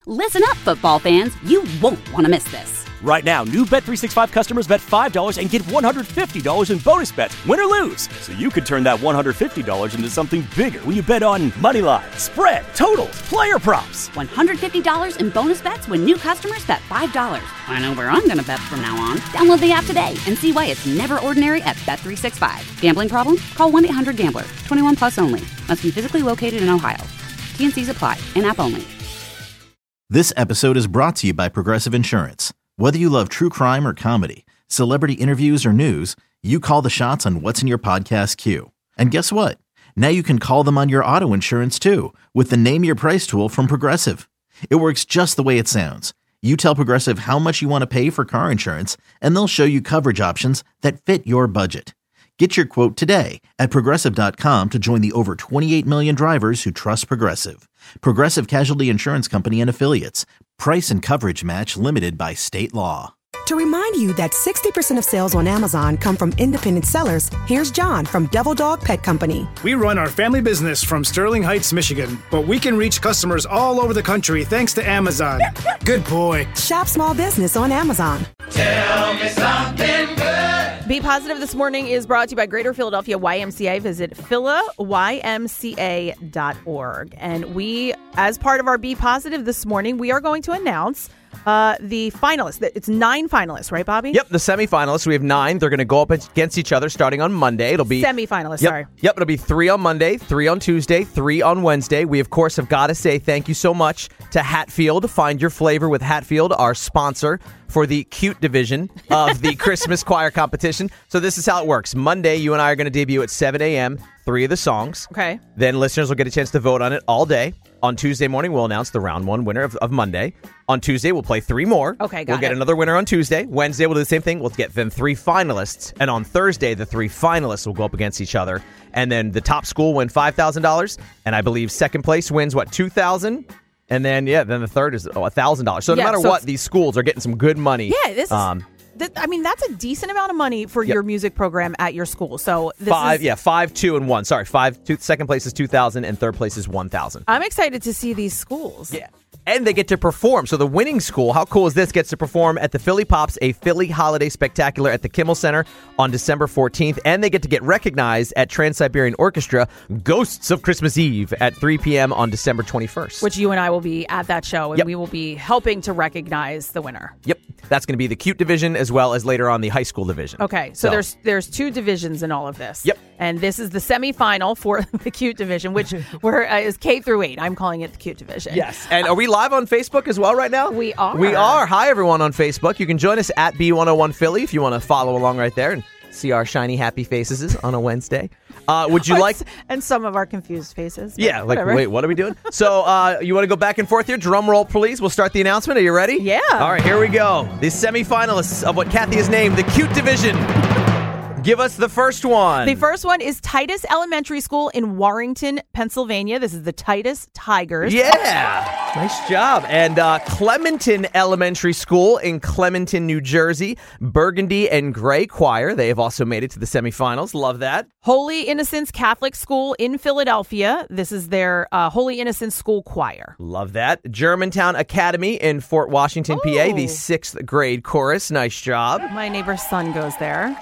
Listen up, football fans. You won't want to miss this. Right now, new Bet365 customers bet $5 and get $150 in bonus bets, win or lose. So you could turn that $150 into something bigger when you bet on money line, spread, totals, player props. $150 in bonus bets when new customers bet $5. I know where I'm going to bet from now on. Download the app today and see why it's never ordinary at Bet365. Gambling problem? Call 1-800-GAMBLER. 21 plus only. Must be physically located in Ohio. T&Cs apply. In-app only. This episode is brought to you by Progressive Insurance. Whether you love true crime or comedy, celebrity interviews or news, you call the shots on what's in your podcast queue. And guess what? Now you can call them on your auto insurance too with the Name Your Price tool from Progressive. It works just the way it sounds. You tell Progressive how much you want to pay for car insurance, and they'll show you coverage options that fit your budget. Get your quote today at Progressive.com to join the over 28 million drivers who trust Progressive. Progressive Casualty Insurance Company and Affiliates. Price and coverage match limited by state law. To remind you that 60% of sales on Amazon come from independent sellers, here's John from Devil Dog Pet Company. We run our family business from Sterling Heights, Michigan, but we can reach customers all over the country thanks to Amazon. Good boy. Shop small business on Amazon. Tell me something good. Be Positive this morning is brought to you by Greater Philadelphia YMCA. Visit philaymca.org. And we, as part of our Be Positive this morning, we are going to announce the finalists. It's 9 finalists, right, Bobby? Yep, the semifinalists. We have 9. They're going to go up against each other starting on Monday. It'll be semifinalists, sorry. Yep, it'll be 3 on Monday, 3 on Tuesday, 3 on Wednesday. We, of course, have got to say thank you so much to Hatfield. Find your flavor with Hatfield, our sponsor for the cute division of the Christmas choir competition. So this is how it works. Monday, you and I are going to debut at 7 a.m., 3 of the songs. Okay. Then listeners will get a chance to vote on it all day. On Tuesday morning, we'll announce the round 1 winner of Monday. On Tuesday, we'll play 3 more. Okay, We'll get another winner on Tuesday. Wednesday, we'll do the same thing. We'll get then 3 finalists. And on Thursday, the 3 finalists will go up against each other. And then the top school win $5,000. And I believe second place wins, $2,000? And then, then the third is $1,000. So no matter what, these schools are getting some good money. Yeah, this is... that's a decent amount of money for your music program at your school. So this 5, 2, and 1. Sorry, 5. Second place is $2,000, and third place is $1,000. I'm excited to see these schools. Yeah. And they get to perform. So the winning school, how cool is this, gets to perform at the Philly Pops, a Philly holiday spectacular at the Kimmel Center on December 14th. And they get to get recognized at Trans-Siberian Orchestra, Ghosts of Christmas Eve, at 3 p.m. on December 21st. Which you and I will be at that show, and we will be helping to recognize the winner. Yep. That's going to be the cute division as well as later on the high school division. Okay, so there's 2 divisions in all of this. Yep. And this is the semifinal for the cute division, which is K through 8. I'm calling it the cute division. Yes. And are we live on Facebook as well right now? We are. We are. Hi, everyone on Facebook. You can join us at B101 Philly if you want to follow along right there and see our shiny, happy faces on a Wednesday. Would you like... And some of our confused faces. Yeah, whatever. Wait, what are we doing? So you want to go back and forth here? Drum roll, please. We'll start the announcement. Are you ready? Yeah. All right, here we go. The semifinalists of what Kathy has named the cute division. Give us the first one. The first one is Titus Elementary School in Warrington, Pennsylvania. This is the Titus Tigers. Yeah. Nice job. And Clementon Elementary School in Clementon, New Jersey. Burgundy and Gray Choir. They have also made it to the semifinals. Love that. Holy Innocents Catholic School in Philadelphia. This is their Holy Innocents School Choir. Love that. Germantown Academy in Fort Washington, PA. The 6th grade chorus. Nice job. My neighbor's son goes there.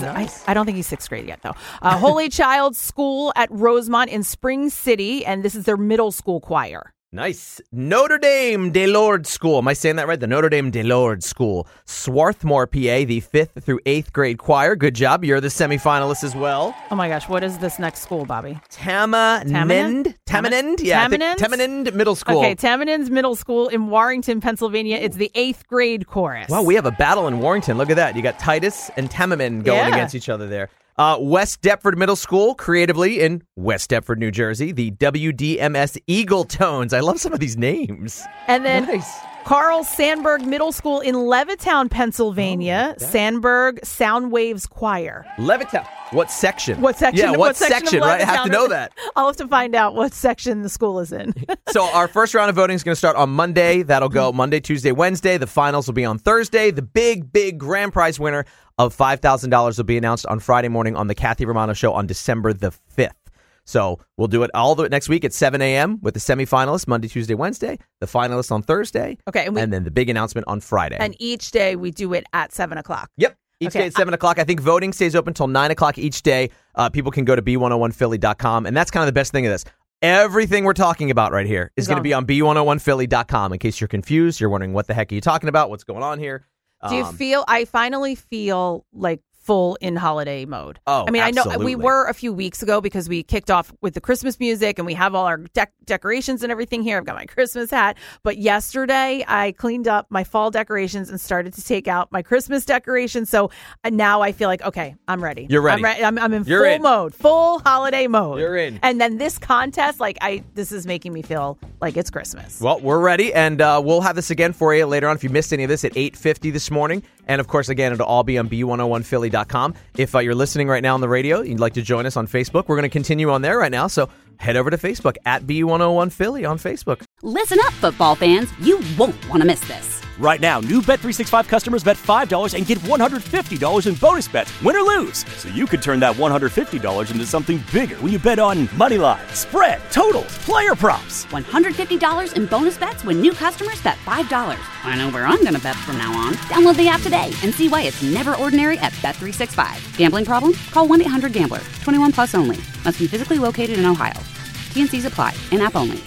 I don't think he's 6th grade yet, though. Holy Child School at Rosemont in Spring City, and this is their middle school choir. Nice. Notre Dame de Lourdes School. Am I saying that right? The Notre Dame de Lourdes School. Swarthmore, PA, the 5th through 8th grade choir. Good job. You're the semifinalists as well. Oh, my gosh. What is this next school, Bobby? Tamanend? Yeah, Tamanend Middle School. Okay, Tamanend's Middle School in Warrington, Pennsylvania. It's the 8th grade chorus. Wow, we have a battle in Warrington. Look at that. You got Titus and Tamanend going against each other there. West Deptford Middle School, creatively in West Deptford, New Jersey. The WDMS Eagle Tones. I love some of these names. And then Carl Sandburg Middle School in Levittown, Pennsylvania. Sandburg Sound Waves Choir. Levittown. What section? What section? Yeah, what section, right? I have to know that. I'll have to find out what section the school is in. So our first round of voting is going to start on Monday. That'll go Monday, Tuesday, Wednesday. The finals will be on Thursday. The big grand prize winner of $5,000 will be announced on Friday morning on the Kathy Romano Show on December the 5th. So we'll do it next week at 7 a.m. with the semifinalists Monday, Tuesday, Wednesday, the finalists on Thursday, Okay, and then the big announcement on Friday. And each day we do it at 7 o'clock. Yep. Each day at 7 o'clock. I think voting stays open until 9 o'clock each day. People can go to B101Philly.com. And that's kind of the best thing of this. Everything we're talking about right here is going to be on B101Philly.com. In case you're confused, you're wondering what the heck are you talking about? What's going on here? I finally feel like full in holiday mode. Oh, I mean, absolutely. I know we were a few weeks ago because we kicked off with the Christmas music and we have all our decorations and everything here. I've got my Christmas hat. But yesterday I cleaned up my fall decorations and started to take out my Christmas decorations. So now I feel like, okay, I'm ready. You're ready. I'm in full mode, full holiday mode. You're in. And then this contest, this is making me feel like it's Christmas. Well, we're ready, and we'll have this again for you later on if you missed any of this at 8:50 this morning. And, of course, again, it'll all be on B101Philly.com. If you're listening right now on the radio, you'd like to join us on Facebook, we're going to continue on there right now. So head over to Facebook at B101Philly on Facebook. Listen up, football fans. You won't want to miss this. Right now, new Bet365 customers bet $5 and get $150 in bonus bets, win or lose. So you could turn that $150 into something bigger when you bet on Moneyline, spread, totals, player props. $150 in bonus bets when new customers bet $5. I know where I'm going to bet from now on. Download the app today and see why it's never ordinary at Bet365. Gambling problem? Call 1-800-GAMBLER. 21 plus only. Must be physically located in Ohio. T&Cs apply. In-app only.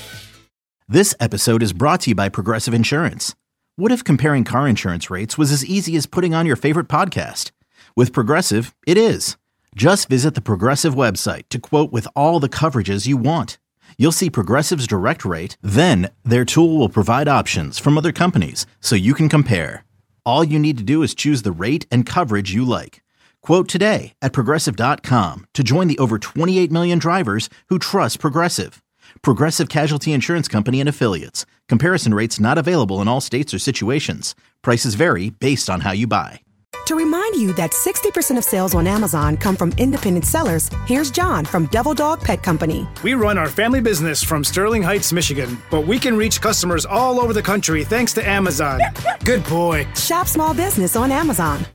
This episode is brought to you by Progressive Insurance. What if comparing car insurance rates was as easy as putting on your favorite podcast? With Progressive, it is. Just visit the Progressive website to quote with all the coverages you want. You'll see Progressive's direct rate, then their tool will provide options from other companies so you can compare. All you need to do is choose the rate and coverage you like. Quote today at Progressive.com to join the over 28 million drivers who trust Progressive. Progressive Casualty Insurance Company and Affiliates. Comparison rates not available in all states or situations. Prices vary based on how you buy. To remind you that 60% of sales on Amazon come from independent sellers, here's John from Devil Dog Pet Company. We run our family business from Sterling Heights, Michigan, but we can reach customers all over the country thanks to Amazon. Good boy. Shop small business on Amazon.